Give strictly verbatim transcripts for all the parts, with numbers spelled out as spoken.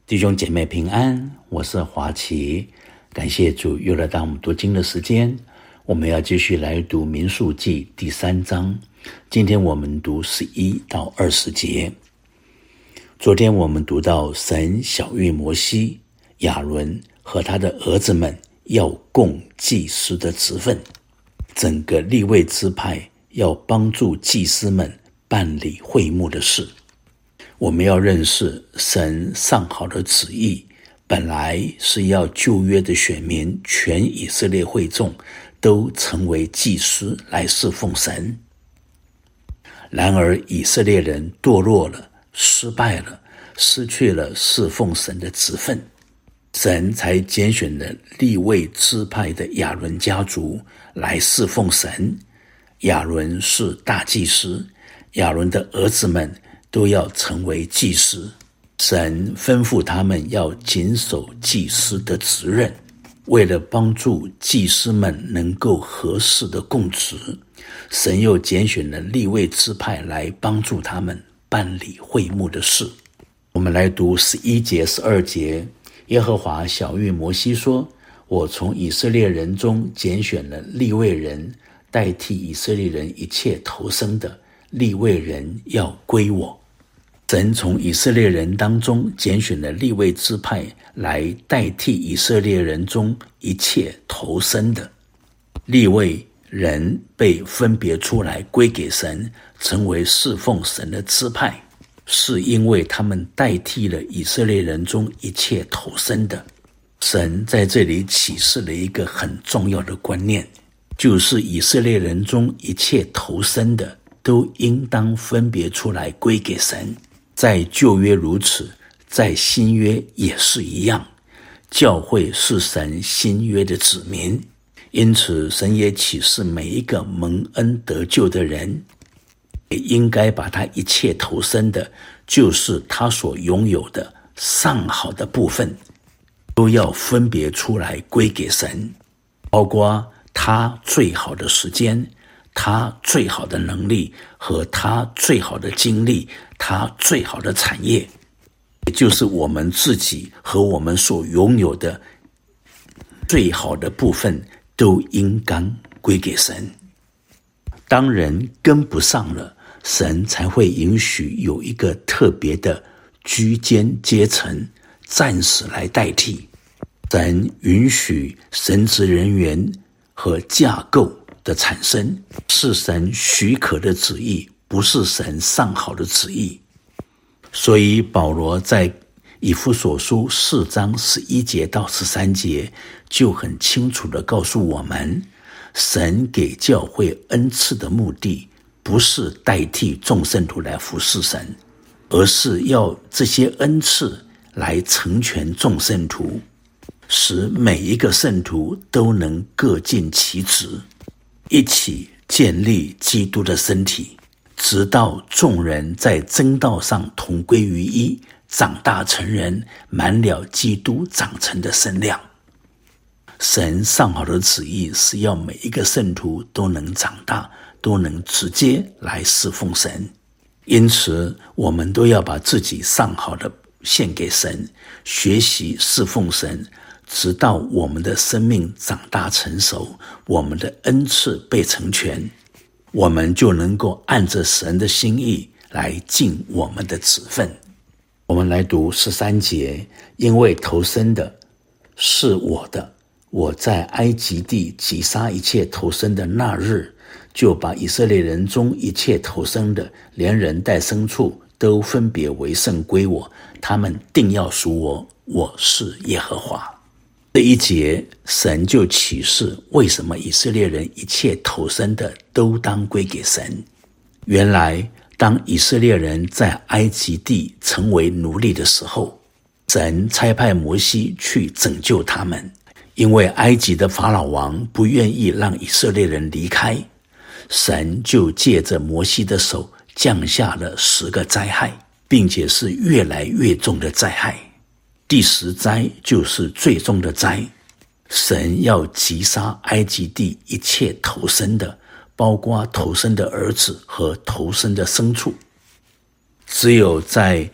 弟兄姐妹平安，我是华奇，感谢主又来到我们读经的时间。我们要继续来读民数记第三章，今天我们读十一到二十节。昨天我们读到神晓谕摩西、亚伦和他的儿子们要供祭司的职分，整个利未支派要帮助祭司们办理会幕的事。我们要认识神上好的旨意，本来是要旧约的选民全以色列会众都成为祭司来侍奉神。然而以色列人堕落了，失败了，失去了侍奉神的职分，神才拣选了利未支派的亚伦家族来侍奉神。亚伦是大祭司，亚伦的儿子们都要成为祭司。神吩咐他们要谨守祭司的职任，为了帮助祭司们能够合适的供职，神又拣选了利未支派来帮助他们办理会幕的事。我们来读十一节、十二节。耶和华晓谕摩西说，我从以色列人中拣选了利未人，代替以色列人一切头生的，利未人要归我。神从以色列人当中拣选了利未支派来代替以色列人中一切头生的。利未人被分别出来归给神，成为侍奉神的支派，是因为他们代替了以色列人中一切头生的。神在这里启示了一个很重要的观念，就是以色列人中一切头生的都应当分别出来归给神。在旧约如此，在新约也是一样。教会是神新约的子民，因此神也启示每一个蒙恩得救的人，也应该把他一切头生的，就是他所拥有的上好的部分，都要分别出来归给神，包括他最好的时间，他最好的能力和他最好的精力，他最好的产业，也就是我们自己和我们所拥有的最好的部分都应当归给神。当人跟不上了，神才会允许有一个特别的居间阶层暂时来代替。神允许神职人员和架构的产生，是神许可的旨意，不是神上好的旨意。所以保罗在以弗所书四章十一节到十三节就很清楚地告诉我们，神给教会恩赐的目的不是代替众圣徒来服侍神，而是要这些恩赐来成全众圣徒，使每一个圣徒都能各尽其职，一起建立基督的身体，直到众人在真道上同归于一，长大成人，满了基督长成的身量。神上好的旨意是要每一个圣徒都能长大，都能直接来侍奉神。因此我们都要把自己上好的献给神，学习侍奉神，直到我们的生命长大成熟，我们的恩赐被成全，我们就能够按着神的心意来尽我们的职分。我们来读十三节，因为头生的是我的，我在埃及地击杀一切头生的那日，就把以色列人中一切头生的，连人带牲畜都分别为圣归我，他们定要属我，我是耶和华。这一节神就启示为什么以色列人一切头生的都当归给神。原来当以色列人在埃及地成为奴隶的时候，神差派摩西去拯救他们，因为埃及的法老王不愿意让以色列人离开，神就借着摩西的手降下了十个灾害，并且是越来越重的灾害。第十灾就是最重的灾，神要击杀埃及地一切头生的，包括头生的儿子和头生的牲畜。只有在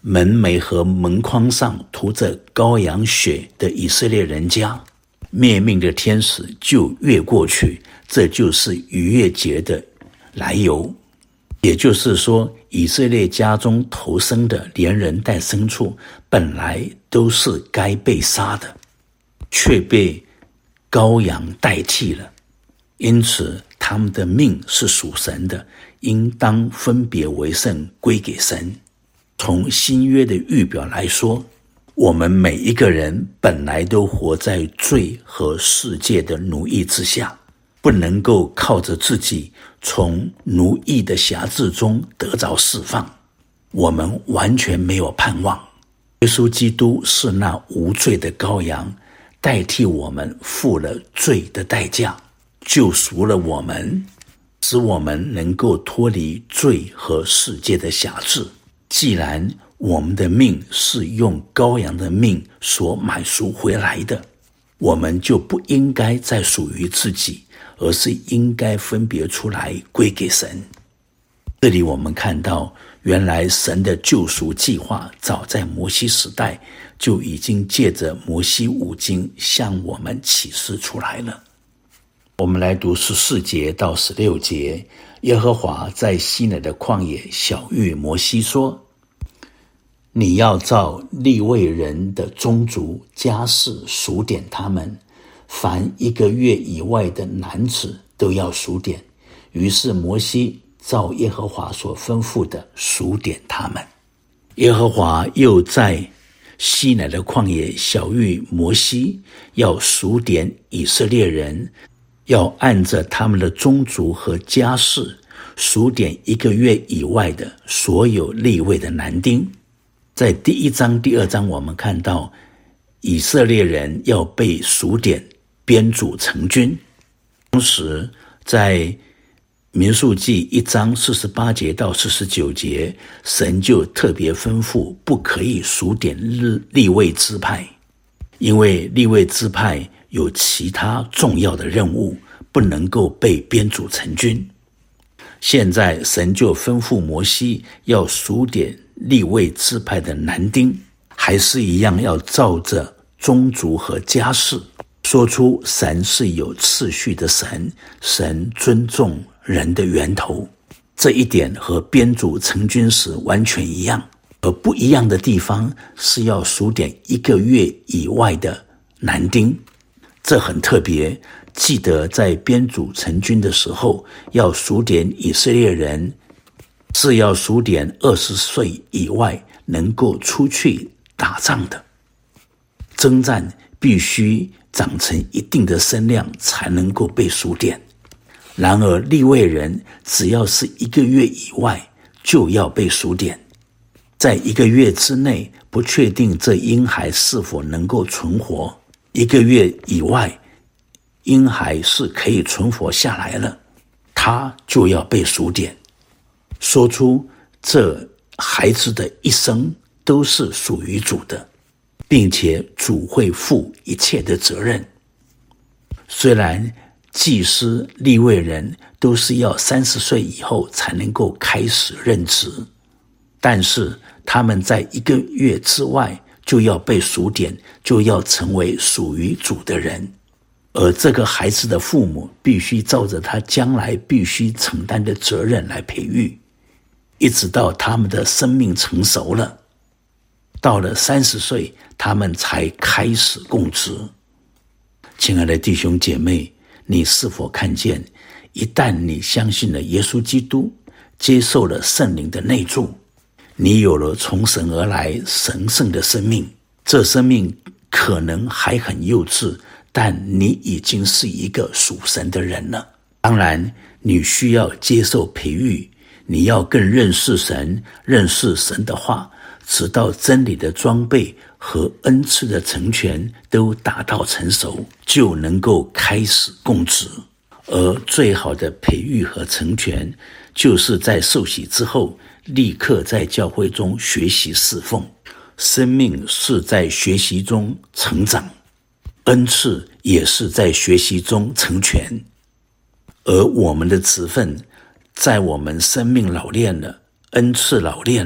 门楣和门框上涂着羔羊血的以色列人家，灭命的天使就越过去，这就是逾越节的来由。也就是说，以色列家中头生的，连人带牲畜，本来都是该被杀的，却被羔羊代替了。因此他们的命是属神的，应当分别为圣，归给神。从新约的预表来说，我们每一个人本来都活在罪和世界的奴役之下，不能够靠着自己从奴役的辖制中得着释放，我们完全没有盼望。耶稣基督是那无罪的羔羊，代替我们付了罪的代价，救赎了我们，使我们能够脱离罪和世界的辖制。既然我们的命是用羔羊的命所买赎回来的，我们就不应该再属于自己，而是应该分别出来归给神。这里我们看到，原来神的救赎计划早在摩西时代就已经借着摩西五经向我们启示出来了。我们来读十四节到十六节，耶和华在西乃的旷野晓谕摩西说，你要照利未人的宗族家世数点他们，凡一个月以外的男子都要数点。于是摩西照耶和华所吩咐的数点他们。耶和华又在西乃的旷野晓谕摩西，要数点以色列人，要按着他们的宗族和家世数点一个月以外的所有利未的男丁。在第一章第二章我们看到以色列人要被数点编组成军，同时在民数记一章四十八节到四十九节，神就特别吩咐不可以数点利未支派，因为利未支派有其他重要的任务，不能够被编组成军。现在神就吩咐摩西要数点利未支派的男丁，还是一样要照着宗族和家世，说出神是有次序的神，神尊重人的源头。这一点和编组成军时完全一样，而不一样的地方是要数点一个月以外的男丁。这很特别，记得在编组成军的时候，要数点以色列人，是要数点二十岁以外能够出去打仗的。征战必须长成一定的身量才能够被数点。然而利未人只要是一个月以外就要被数点，在一个月之内不确定这婴孩是否能够存活，一个月以外婴孩是可以存活下来了，他就要被数点，说出这孩子的一生都是属于主的，并且主会负一切的责任。虽然祭司利未人都是要三十岁以后才能够开始任职，但是他们在一个月之外就要被数点，就要成为属于主的人。而这个孩子的父母必须照着他将来必须承担的责任来培育，一直到他们的生命成熟了，到了三十岁他们才开始供职。亲爱的弟兄姐妹，你是否看见，一旦你相信了耶稣基督，接受了圣灵的内住，你有了从神而来神圣的生命，这生命可能还很幼稚，但你已经是一个属神的人了。当然你需要接受培育，你要更认识神，认识神的话，直到真理的装备和恩赐的成全都达到成熟，就能够开始供职。而最好的培育和成全，就是在受洗之后立刻在教会中学习侍奉。生命是在学习中成长，恩赐也是在学习中成全。而我们的职分，在我们生命老练了，恩赐老练了，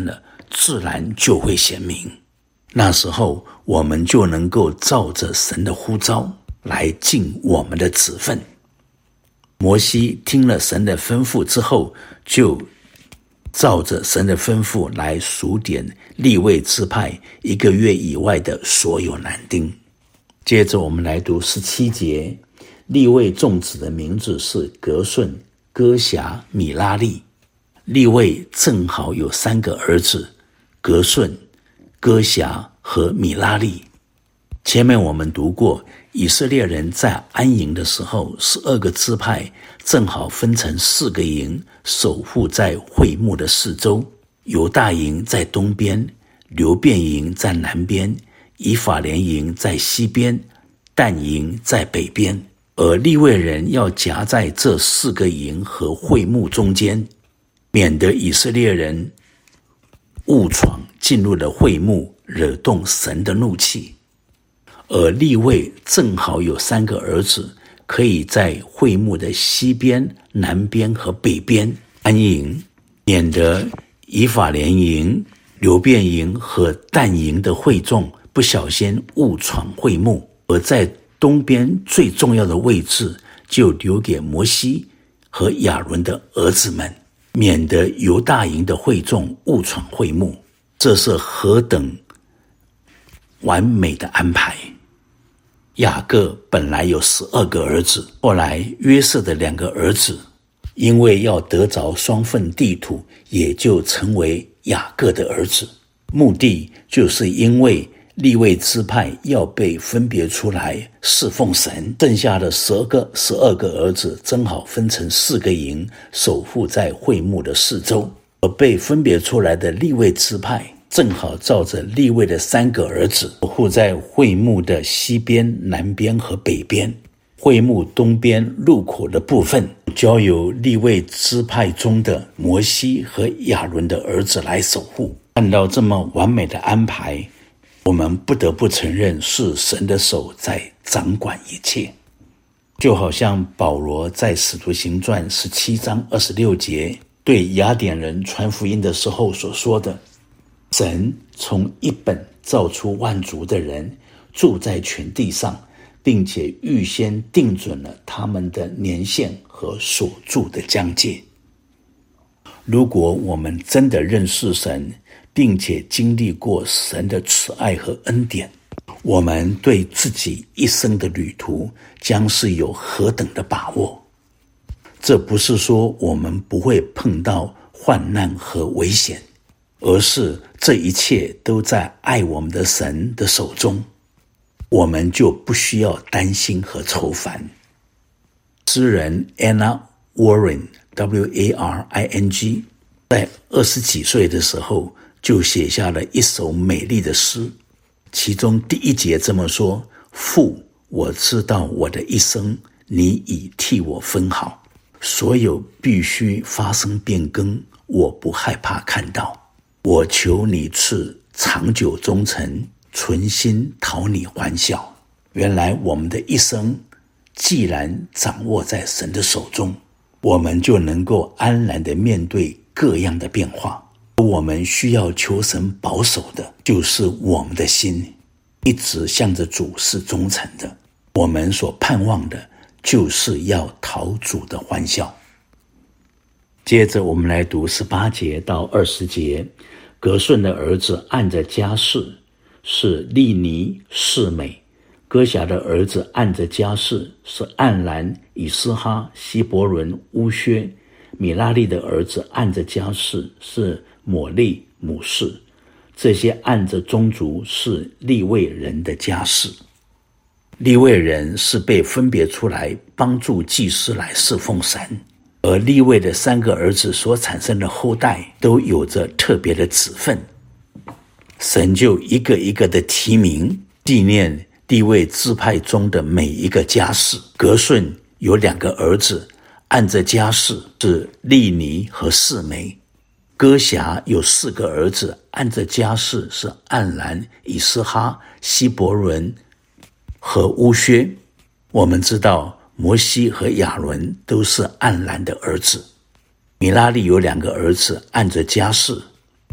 自然就会显明。那时候我们就能够照着神的呼召来尽我们的职分。摩西听了神的吩咐之后，就照着神的吩咐来数点利未支派一个月以外的所有男丁。接着我们来读十七节，利未众子的名字是革顺、哥辖、米拉利。利未正好有三个儿子，革顺、哥辖和米拉利。前面我们读过，以色列人在安营的时候，十二个支派正好分成四个营，守护在会幕的四周。犹大营在东边，流便营在南边，以法莲营在西边，但营在北边。而利未人要夹在这四个营和会幕中间，免得以色列人误闯进入了会幕，惹动神的怒气。而利未正好有三个儿子，可以在会幕的西边、南边和北边安营，免得以法莲营、流便营和但营的会众不小心误闯会幕。而在东边最重要的位置就留给摩西和亚伦的儿子们，免得犹大营的会众误闯会幕。这是何等完美的安排！雅各本来有十二个儿子，后来约瑟的两个儿子因为要得着双份地土，也就成为雅各的儿子。目的就是因为利未支派要被分别出来侍奉神，剩下的十二个十二个儿子正好分成四个营，守护在会幕的四周。而被分别出来的利未支派正好照着利未的三个儿子，守护在会幕的西边、南边和北边。会幕东边入口的部分交由利未支派中的摩西和亚伦的儿子来守护。看到这么完美的安排，我们不得不承认是神的手在掌管一切。就好像保罗在使徒行传十七章二十六节对雅典人传福音的时候所说的，神从一本造出万族的人，住在全地上，并且预先定准了他们的年限和所住的疆界。如果我们真的认识神，并且经历过神的慈爱和恩典，我们对自己一生的旅途将是有何等的把握。这不是说我们不会碰到患难和危险，而是这一切都在爱我们的神的手中，我们就不需要担心和愁烦。诗人 Anna Warren W A R I N G 在二十几岁的时候就写下了一首美丽的诗，其中第一节这么说：父，我知道我的一生你已替我分好，所有必须发生变更，我不害怕看到。我求你赐长久忠诚，存心讨你欢笑。原来我们的一生既然掌握在神的手中，我们就能够安然地面对各样的变化。我们需要求神保守的就是我们的心一直向着主是忠诚的，我们所盼望的就是要讨主的欢笑。接着我们来读十八节到二十节。革顺的儿子按着家世是利尼、示美；哥辖的儿子按着家世是暗兰、以斯哈、希伯伦、乌薛；米拉利的儿子按着家世是抹利、母士。这些按着宗族是利未人的家世。利未人是被分别出来帮助祭司来侍奉神，而利未的三个儿子所产生的后代都有着特别的职分，神就一个一个的提名纪念利未支派中的每一个家世。革顺有两个儿子，按着家世是利尼和示美；哥辖有四个儿子，按着家世是暗兰、以斯哈、希伯伦和乌薛。我们知道摩西和亚伦都是暗兰的儿子。米拉利有两个儿子，按着家世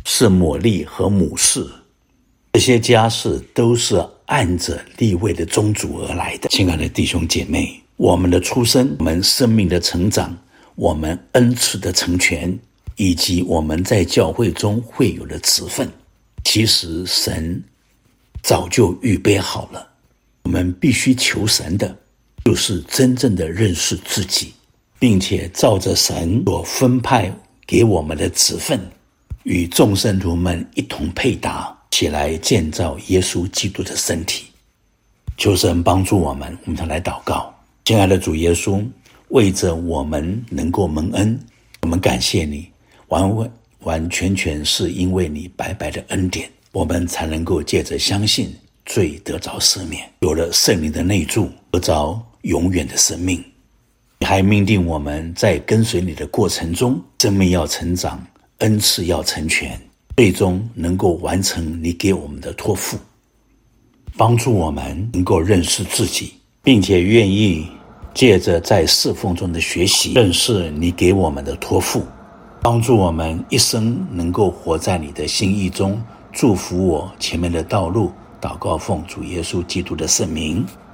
是母利和母氏，这些家世都是按着利未的宗族而来的。亲爱的弟兄姐妹，我们的出生，我们生命的成长，我们恩赐的成全，以及我们在教会中会有的职分，其实神早就预备好了。我们必须求神的就是真正的认识自己，并且照着神所分派给我们的职分，与众圣徒们一同配搭起来建造耶稣基督的身体。求神帮助我们，我们再来祷告。亲爱的主耶稣，为着我们能够蒙恩，我们感谢你，完完全全是因为你白白的恩典，我们才能够借着相信罪得着赦免，有了圣灵的内住，得着永远的生命。你还命定我们在跟随你的过程中，生命要成长，恩赐要成全，最终能够完成你给我们的托付，帮助我们能够认识自己，并且愿意借着在侍奉中的学习，认识你给我们的托付，帮助我们一生能够活在你的心意中，祝福我前面的道路。祷告奉主耶稣基督的圣名。